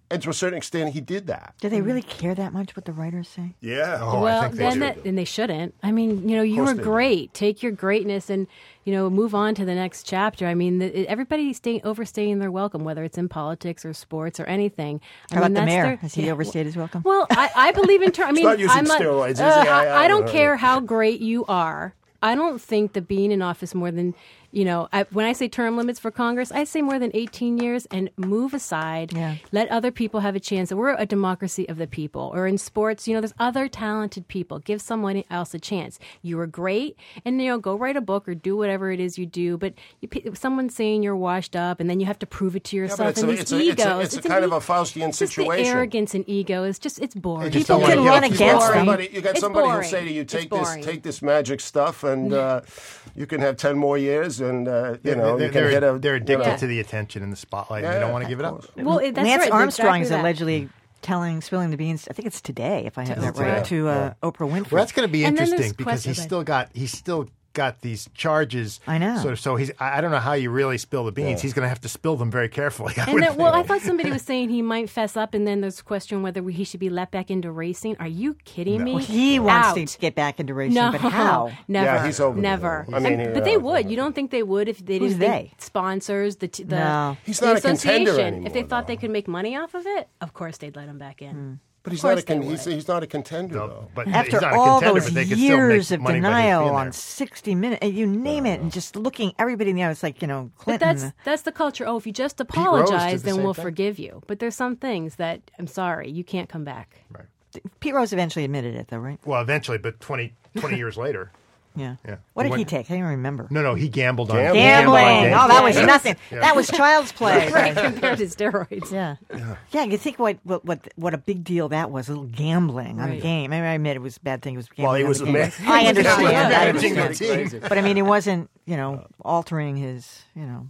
and to a certain extent, he did that. Do they really care that much what the writers say? Yeah. Oh, I well, think they then do. that, and they shouldn't. I mean, you know, you course were they do. great. Take your greatness and, you know, move on to the next chapter. I mean, the, everybody's staying, overstaying their welcome, whether it's in politics or sports or anything. I How mean, about the that's mayor? their- Has he yeah, overstayed his welcome? Well, I, I believe in terms. I mean, not using I'm not, steroids, is he? uh, I- I, I I don't don't care know. how great you are. I don't think that being in office more than, you know, I, when I say term limits for Congress, I say more than eighteen years and move aside. Yeah. Let other people have a chance. We're a democracy of the people. Or in sports, you know, there's other talented people. Give someone else a chance. You were great, and, you know, go write a book or do whatever it is you do. But you, someone's saying you're washed up, and then you have to prove it to Yeah, yourself. but it's and a, these it's, a, egos. it's, a, it's, It's a kind an of a e- Faustian just the situation. arrogance and ego is just, it's boring. just People don't can wanna run get- You against got them. somebody, you got It's somebody who'll boring. say to you, It's take this, boring. take this magic stuff, and uh, you can have ten more years, and uh, you They're, know they're, you can they're, hit a. they're addicted Yeah. to the attention and the spotlight, and Yeah, they don't want to of give it up. course. Well, it- that's Lance right. Armstrong exactly is that. allegedly telling, spilling the beans. I think it's today, if I have that today. right, to uh, Oprah Winfrey. Well, that's going to be And then interesting there's because he's questions, I- still got he's still got these charges. I know. So, so he's. I I don't know how you really spill the beans. He's going to have to spill them very carefully. I And would then, well, I think. thought somebody was saying he might fess up, and then there's a question whether he should be let back into racing. Are you kidding me? Well, he wants Out. to get back into racing, No, but how? never. Yeah, he's over there. Never. I mean, And- he- but they uh, would. You don't think they would if they Who's didn't they? think sponsors the t- the, No. He's the not a contender association. anymore, If they thought though. they could make money off of it, of course they'd let him back in. But he's Of not a course they con- he's, would. he's not a contender No, though. but After he's not a all contender, those but they could years still of make money by denial being on there. sixty minutes, you name it, and just looking everybody in the eye, it's like, you know, But Clinton. that's that's the culture. Oh, if you just Rose did apologize, the then same we'll thing. forgive you. But there's some things that I'm sorry, you can't come back. Right. Pete Rose eventually admitted it, though, right? Well, eventually, but twenty, twenty years later. Yeah. Yeah. What did He he went- take? I don't even remember. No, no, he gambled on Gambling. Gambling. Gambling. Oh, that was Yeah. nothing. That was child's play. Right, compared to steroids. Yeah. Yeah, you think what, what what what a big deal that was, a little gambling on a Right. game. I mean, I admit it was a bad thing. It was gambling Well, he on was the a game. man. I understand. He was I managing the understand. team. But I mean, he wasn't, you know, altering his, you know,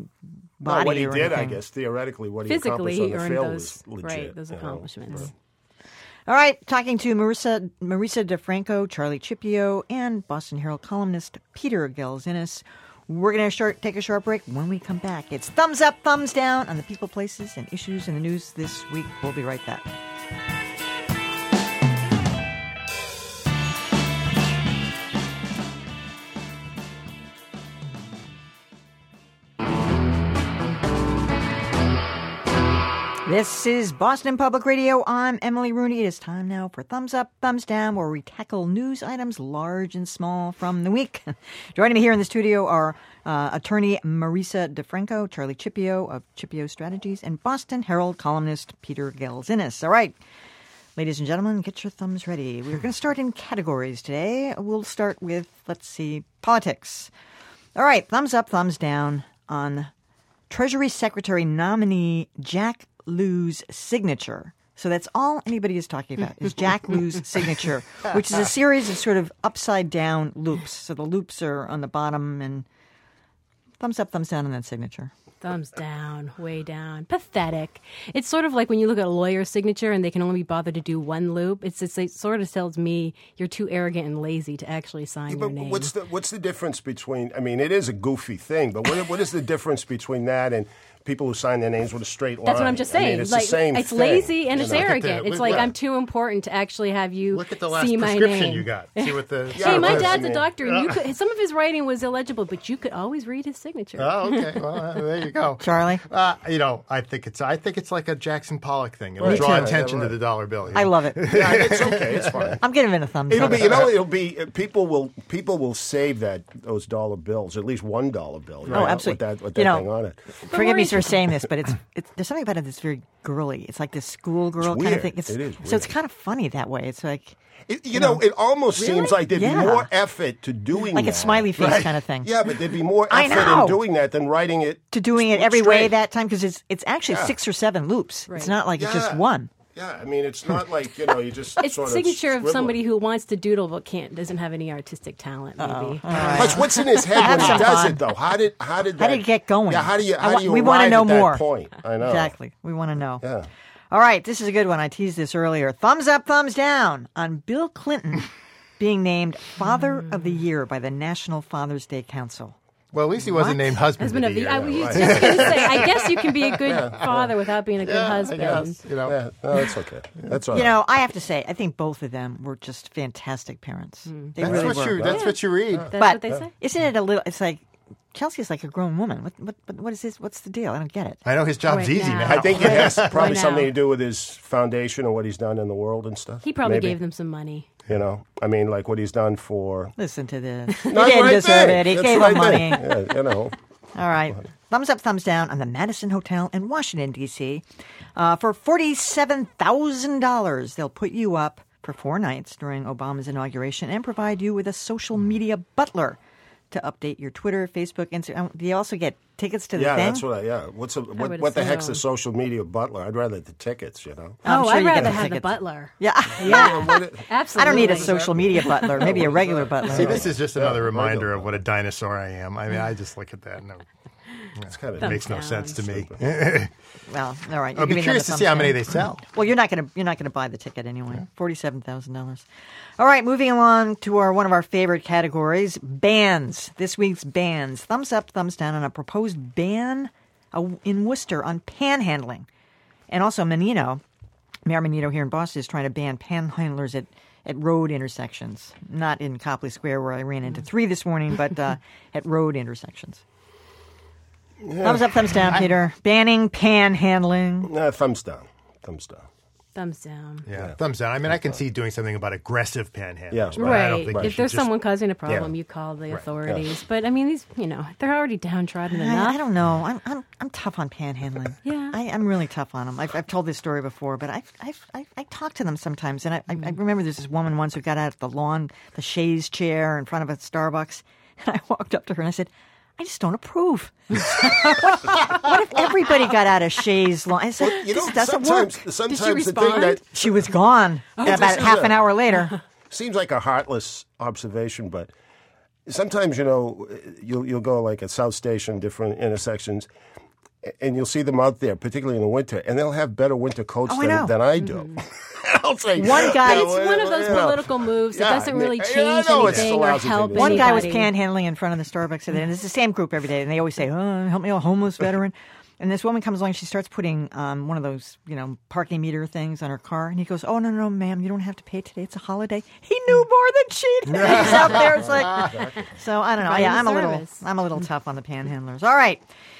body No, what he or did, I anything. guess, theoretically, what he Physically, accomplished he on the earned field those was legit. right those you know. accomplishments. All right, talking to Marissa Marisa DeFranco, Charlie Chipio, and Boston Herald columnist Peter Gelzinis. We're going to short take a short break. When we come back, it's thumbs up, thumbs down on the people, places, and issues in the news this week. We'll be right back. This is Boston Public Radio. I'm Emily Rooney. It is time now for Thumbs Up, Thumbs Down, where we tackle news items large and small from the week. Joining me here in the studio are uh, attorney Marisa DeFranco, Charlie Chipio of Chipio Strategies, and Boston Herald columnist Peter Gelzinis. All right, ladies and gentlemen, get your thumbs ready. We're going to start in categories today. We'll start with, let's see, politics. All right, thumbs up, thumbs down on Treasury Secretary nominee Jack Lew's signature. So that's all anybody is talking about is Jack Lew's signature, which is a series of sort of upside down loops. So the loops are on the bottom, and thumbs up, thumbs down on that signature. Thumbs down, way down. Pathetic. It's sort of like when you look at a lawyer's signature and they can only be bothered to do one loop. It's just, it sort of tells me you're too arrogant and lazy to actually sign Yeah, your but name. what's the what's the difference between? I mean, it is a goofy thing, but what what is the difference between that and people who sign their names with a straight line? That's what I'm just I mean, saying. it's like the same it's thing, lazy and you it's know? arrogant. the- it's like yeah. I'm too important to actually have you Look at the last see my prescription name. you got. See what the. Yeah, Hey, my but- dad's I a mean- doctor, and you could, some of his writing was illegible, but you could always read his signature. Oh, okay. Well, uh, there you go, Charlie? Uh, you know, I think it's I think it's like a Jackson Pollock thing. It'll Me draw too. attention Yeah, to the dollar bill. you I know? love it. Yeah, it's okay. It's fine. I'm giving it a thumbs It'll up. be, you know, it'll be. uh, People will, people will save that those dollar bills, at least one dollar bill. you Oh, know, absolutely. With that, with that You know, thing on it. Forgive me for saying this, but it's, it's there's something about it that's very girly. It's like this schoolgirl It's kind of weird. thing. It's, It is So it's weird. kind of funny that way. It's like It, you know, it almost seems like there'd Yeah. be more effort to doing Like a that. smiley face Right. kind of thing. Yeah, but there'd be more I effort know. in doing that than writing it to doing it every way straight. that time because it's it's actually Yeah. six or seven loops. Right. It's not like it's just Yeah. one. Yeah, I mean, it's not like, you know, you just It's sort the signature of scribble somebody it. who wants to doodle but can't, doesn't have any artistic talent, maybe. Plus, what's in his head when Have he some does fun. it, though? How did how did How that, did it get going? Yeah, how do you I how wa- do you we wanna arrive know at that more. point? I know Exactly. We want to know. Yeah. All right, this is a good one. I teased this earlier. Thumbs up, thumbs down on Bill Clinton being named Father of the Year by the National Father's Day Council. Well, at least he wasn't named husband, Husband of of the the, year. I was though, just right? going to say, I guess you can be a good father without being a good Yeah, I husband. guess, you know. Yeah, no, that's okay. That's all You right. know, I have to say, I think both of them were just fantastic parents. They That's really what were. you. That's what you read. That's but what they say. isn't it a little? It's like Chelsea's like a grown woman. What? What? What, what is this? What's the deal? I don't get it. I know his job's Right easy, now. man. I think it has Why probably now? something to do with his foundation and what he's done in the world and stuff. He probably Maybe. gave them some money. You know, I mean, like what he's done for. Listen to this. He That's didn't what I deserve think. it. He That's gave what him I money. think. Yeah, you know. All right. Thumbs up, thumbs down on the Madison Hotel in Washington, D C Uh, for forty-seven thousand dollars, they'll put you up for four nights during Obama's inauguration and provide you with a social media butler to update your Twitter, Facebook, Instagram. Do you also get tickets to the Yeah, thing? that's what I, yeah. What's a, what, would what the heck's a assume. social media butler? I'd rather the tickets, you know. I'm oh, sure I'd you get rather the have the tickets. butler. Yeah. Yeah, What it- absolutely. I don't need a social media butler. Maybe a regular butler. See, this is just another Yeah, reminder regular. of what a dinosaur I am. I mean, I just look at that and It's kind it of makes no down. sense to me. Well, all right. I'd You're be giving curious them a to see how thumbs many down. they sell. Well, you're not going to you're not going to buy the ticket anyway. Forty-seven thousand dollars. All right, moving along to our one of our favorite categories: bans. This week's bans. Thumbs up, thumbs down on a proposed ban uh, in Worcester on panhandling, and also Menino. Mayor Menino here in Boston is trying to ban panhandlers at, at road intersections, not in Copley Square where I ran into three this morning, but uh, at road intersections. Thumbs up, thumbs down, Peter. Banning panhandling. Nah, thumbs down. Thumbs down. Thumbs down. Yeah, thumbs down. I mean, I can see doing something about aggressive panhandling. Yeah. but I don't Right. think you If should there's just- someone causing a problem, Yeah. you call the Right. authorities. But I mean, these, you know, they're already downtrodden enough. I, I don't know. I'm I'm I'm tough on panhandling. Yeah. I, I'm really tough on them. I've, I've told this story before, but I've, I've, I I talk to them sometimes, and I, I, I remember there's this woman once who got out of the lawn, the chaise chair in front of a Starbucks, and I walked up to her and I said, "I just don't approve. what, what if everybody got out of chaise lawn?" I said, You know, "This doesn't work." sometimes, sometimes the thing respond? that She was gone about this is half a- an hour later. seems like a heartless observation, but sometimes, you know, you'll you'll go like at South Station, different intersections, and you'll see them out there, particularly in the winter, and they'll have better winter coats Oh, I know. than, than I do. I'll say, One guy- you It's know, one of those you know, political moves that yeah, doesn't really yeah, I change know it's anything a or lousy help thing to One do. guy was anybody. panhandling in front of the Starbucks today, and it's the same group every day, and they always say, "Oh, help me, a homeless veteran." And this woman comes along, she starts putting um, one of those, you know, parking meter things on her car, and he goes, "Oh, no, no, no, ma'am, you don't have to pay today. It's a holiday." He knew more than she did. He's out there. It's like, so I don't know. Providing Yeah, I'm a little, service. I'm a little tough on the panhandlers. All right.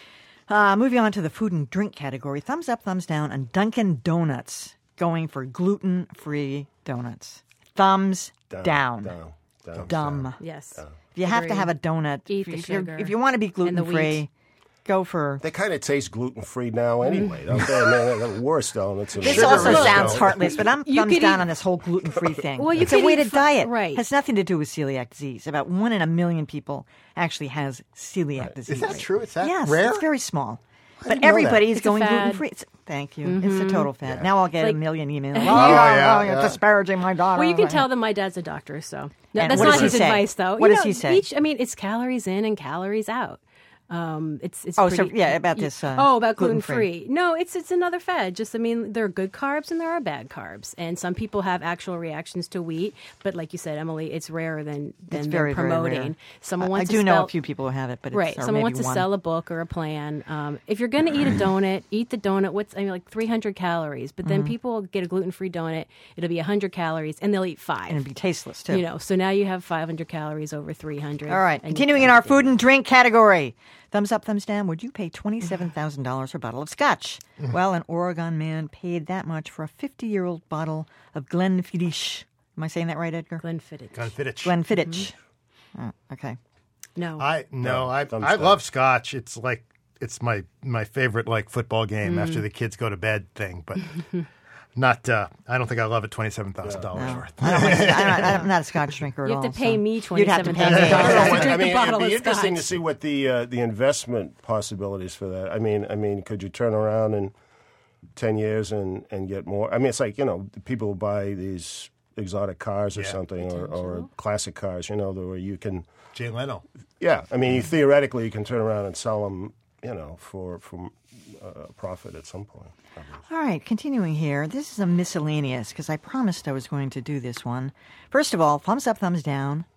Uh, moving on to the food and drink category. Thumbs up, thumbs down on Dunkin' Donuts going for gluten-free donuts. Thumbs down. Down, down, down. Dumb. Yes. If you have to Agreed. have a donut, Eat if, the if you're- sugar if you want to be and the gluten-free, wheat. go for... They kind of taste gluten free now anyway, don't they? Man, they're the worst donuts. in the This world. also is sounds though. heartless, but I'm You thumbs could down eat- on this whole gluten-free thing. Well, you it's a could way eat to fu- diet. right. Has nothing to do with celiac disease. About one in a million people actually has celiac disease. Is that true? Is that yes, rare? it's very small. didn't But know everybody is It's a going fad. gluten-free. It's, thank you. It's a total fad. Now I'll get Like- a million emails. Oh, yeah, yeah, yeah. you're disparaging my daughter. Well, you can tell them my dad's a doctor, so no, And that's what not does he his say? advice, though. What You does know, he say? Each, I mean, it's calories in and calories out. Um, it's it's Oh, so, pretty- yeah, about this, uh, oh, about gluten gluten-free. free. No, it's it's another fad. Just I mean, there are good carbs and there are bad carbs, and some people have actual reactions to wheat. But like you said, Emily, it's rarer than than It's they're very, very promoting. rare. Someone I, wants I to do know spell- a few people who have it, but it's, Right. or Someone maybe wants to one. sell a book or a plan. Um, if you're going to eat a donut, eat the donut. What's I mean, like three hundred calories. But then people will get a gluten free donut. It'll be one hundred calories, and they'll eat five. And it'd be tasteless, too. You know, so now you have five hundred calories over three hundred. All right. and you Continuing in can't our do food it. and drink category. Thumbs up, thumbs down. Would you pay twenty-seven thousand dollars for a bottle of scotch? Well, an Oregon man paid that much for a fifty-year-old bottle of Glenfiddich. Am I saying that right, Edgar? Glenfiddich. Glenfiddich. Glenfiddich. Oh, okay. No. I no, No, I thumbs I down. love scotch. It's like it's my my favorite like football game Mm. after the kids go to bed thing, but not. Uh, I don't think I love it twenty seven thousand dollars No. worth. I don't like, I'm, not, I'm not a scotch drinker at You all. have to pay so me You'd have to twenty-seven pay thousand me. dollars I, to mean, drink I mean, a bottle it'd be of interesting to scotch. see what the uh, the investment possibilities for that. I mean, I mean, could you turn around in ten years and, and get more? I mean, it's like, you know, people who buy these exotic cars or Yeah. something, or, or classic cars, you know, where you can. Jay Leno. Yeah, I mean, theoretically, you can turn around and sell them, you know, for for uh, profit at some point. All right, continuing here. This is a miscellaneous because I promised I was going to do this one. First of all, thumbs up, thumbs down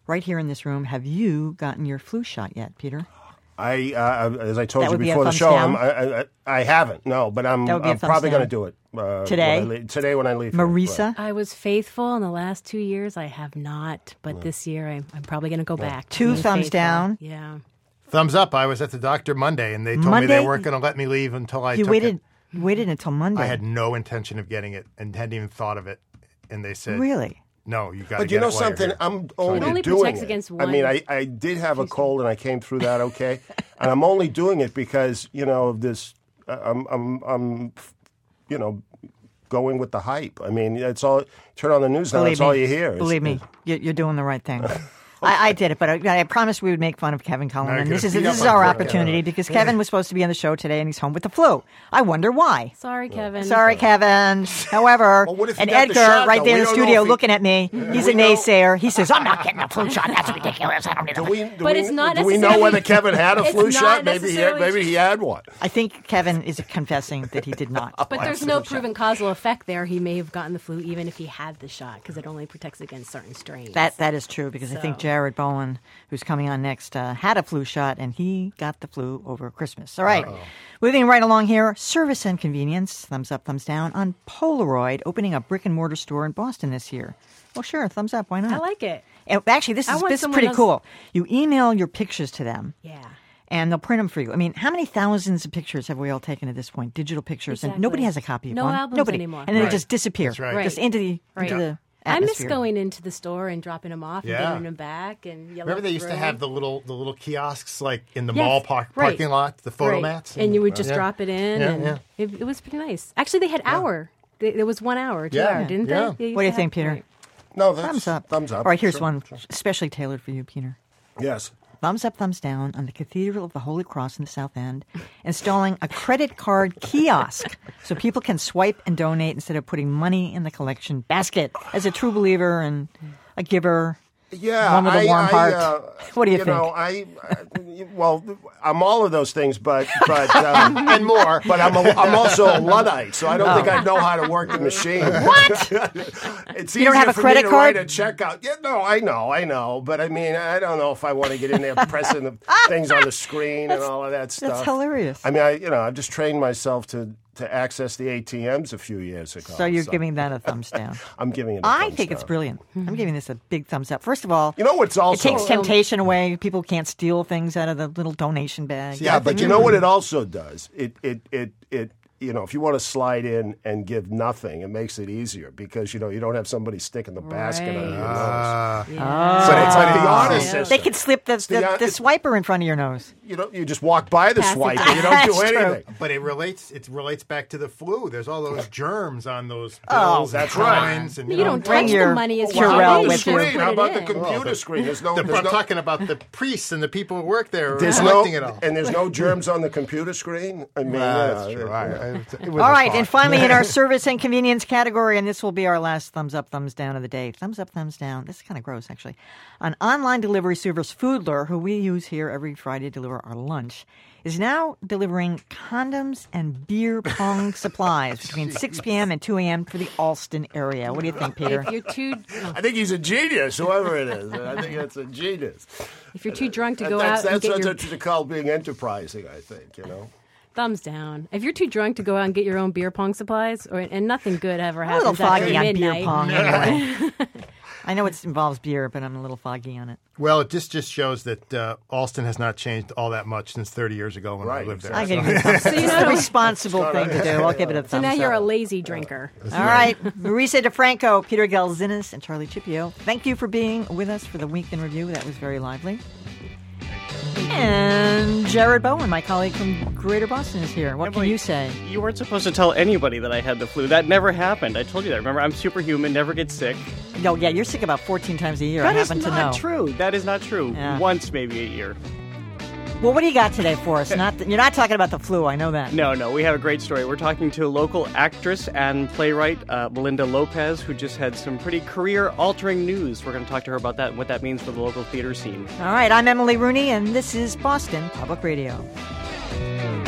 right here in this room. Have you gotten your flu shot yet, Peter? I, uh, as I told That you would be a before the thumbs show, down? I'm, I, I, I haven't. No, but I'm, That would be a I'm thumbs probably down. going to do it uh, Today? when I leave, today when I leave. here. Marisa? I was faithful in the last two years. I have not, but this year I, I'm probably going to go back. to Two being thumbs faithful. down. Yeah. Thumbs up. I was at the doctor Monday, and they told Monday? me they weren't going to let me leave until I You took waited it. waited until Monday. I had no intention of getting it and hadn't even thought of it. And they said, Really? no, you got to But get you know it while you're something? here." I'm only, only doing protects it. against I mean, one- I, I did have a cold and I came through that okay, and I'm only doing it because you know of this. uh, I'm I'm I'm you know going with the hype. I mean, it's all. Turn on the news now. Believe That's me. all you hear. It's- Believe me, you're, you're doing the right thing. I, I did it, but I, I promised we would make fun of Kevin Cullen, Now you're and this gonna is beat this up is on our Kevin. opportunity because Kevin was supposed to be on the show today, and he's home with the flu. I wonder why. Sorry, Kevin. Sorry, Kevin. However, Well, what if he and got the Edgar, shot, right though? there in We the don't know studio, if he- looking at me, he's a We know- naysayer. He says, "I'm not getting a flu shot. That's ridiculous. I don't need Do a." we, do But we, it's not do we know necessarily- whether Kevin had a It's flu not shot? Maybe he had, necessarily- maybe he had one. I think Kevin is confessing that he did not. But there's no proven causal effect there. He may have gotten the flu even if he had the shot because it only protects against certain strains. That that is true because I think So. Jared Bowen, who's coming on next, uh, had a flu shot and he got the flu over Christmas. All right, moving right along here. Service and convenience. Thumbs up, thumbs down on Polaroid opening a brick and mortar store in Boston this year. Well, sure, thumbs up. Why not? I like it. And actually, this I is want this is someone pretty else- cool. You email your pictures to them. Yeah. And they'll print them for you. I mean, how many thousands of pictures have we all taken at this point? Digital pictures, and Exactly. nobody has a copy of No one. albums nobody. anymore. And then Right. they just disappear, That's right. just into the Right. into the I miss atmosphere. going into the store and dropping them off and Yeah. giving them back. And yellow Remember they used to through. have the little the little kiosks like in the Yes, mall park, right. parking lot, the photo Right. mats, and you would just Yeah. drop it in, Yeah, and yeah. It, it was pretty nice. Actually, they had hour. They, there was one hour, two Yeah, hour, didn't yeah. they? They What do you used to think, have- Peter? right. No, that's Thumbs up. Thumbs up. All right, here's Sure, one sure. especially tailored for you, Peter. Yes. Thumbs up, thumbs down on the Cathedral of the Holy Cross in the South End, installing a credit card kiosk so people can swipe and donate instead of putting money in the collection basket. As a true believer and a giver, Yeah, one with a I, warm I, heart. Uh, What do you you think? know, I, I well, I'm all of those things, but but um, and more. But I'm a, I'm also a Luddite, so I don't think I know how to work the machine. What? It's You don't easier have a for credit me to card? write a check out. Yeah, no, I know, I know, but I mean, I don't know if I want to get in there pressing the things on the screen and all of that stuff. that's hilarious. I mean, I you know, I've just trained myself to. to access the A T Ms a few years ago. So you're giving that a thumbs down. I'm giving it a I thumbs think it's down. brilliant. I'm giving this a big thumbs up. First of all, You know what's also it takes temptation away. People can't steal things out of the little donation bag. Yeah, but you know what it also does? It it it it you know, if you want to slide in and give nothing, it makes it easier because you know you don't have somebody sticking the basket under your nose. Yeah. But it's like the Ah. honor Yeah. system. They could slip the, the, the- the swiper in front of your nose. You know, you just walk by the Pass it swipe back. and you don't do That's true. anything. But it relates. It relates back to the flu. There's all those germs on those Oh, bills. that's and right. coins and, You know, don't Bring touch your the money. It's Purell your How about money. the with you. screen? How about the Put it in. computer screen? There's no. The, There's I'm no talking about the priests and the people who work there there's collecting no, it all. and there's no germs on the computer screen. I mean, Ah, you that's know, true. it- I- I- it was All a right, thought. and finally in our service and convenience category, and this will be our last thumbs up, thumbs down of the day. Thumbs up, thumbs down. This is kind of gross, actually. An online delivery service, Foodler, who we use here every Friday to deliver our lunch, is now delivering condoms and beer pong supplies between six p.m. and two a.m. for the Alston area. What do you think, Peter? If you're too, I think he's a genius, whoever it is. I think that's a genius. if you're too drunk to go that's out and that's get what your they call being enterprising. I think you know. thumbs down. If you're too drunk to go out and get your own beer pong supplies, or and nothing good ever I'm a little happens after foggy on beer midnight. pong anyway. I know it involves beer, but I'm a little foggy on it. Well, it just just shows that uh, Alston has not changed all that much since thirty years ago when I Right, lived there. I exactly. give you a thumbs So you It's know- the responsible thing to do. I'll give it a thumbs So now up. you're a lazy drinker. All right, Marisa DeFranco, Peter Galzinis, and Charlie Chipio. Thank you for being with us for the Week in Review. That was very lively. And Jared Bowen, my colleague from Greater Boston, is here. What can Emily, you say? You weren't supposed to tell anybody that I had the flu. That never happened. I told you that. Remember, I'm superhuman, never get sick. No, yeah, you're sick about fourteen times a year. That I is happen to not know. true. That is not true. Yeah. Once, maybe a year. Well, what do you got today for us? Not you're not talking about the flu. I know that. No, no, we have a great story. We're talking to local actress and playwright uh, Melinda Lopez, who just had some pretty career-altering news. We're going to talk to her about that and what that means for the local theater scene. All right, I'm Emily Rooney, and this is Boston Public Radio.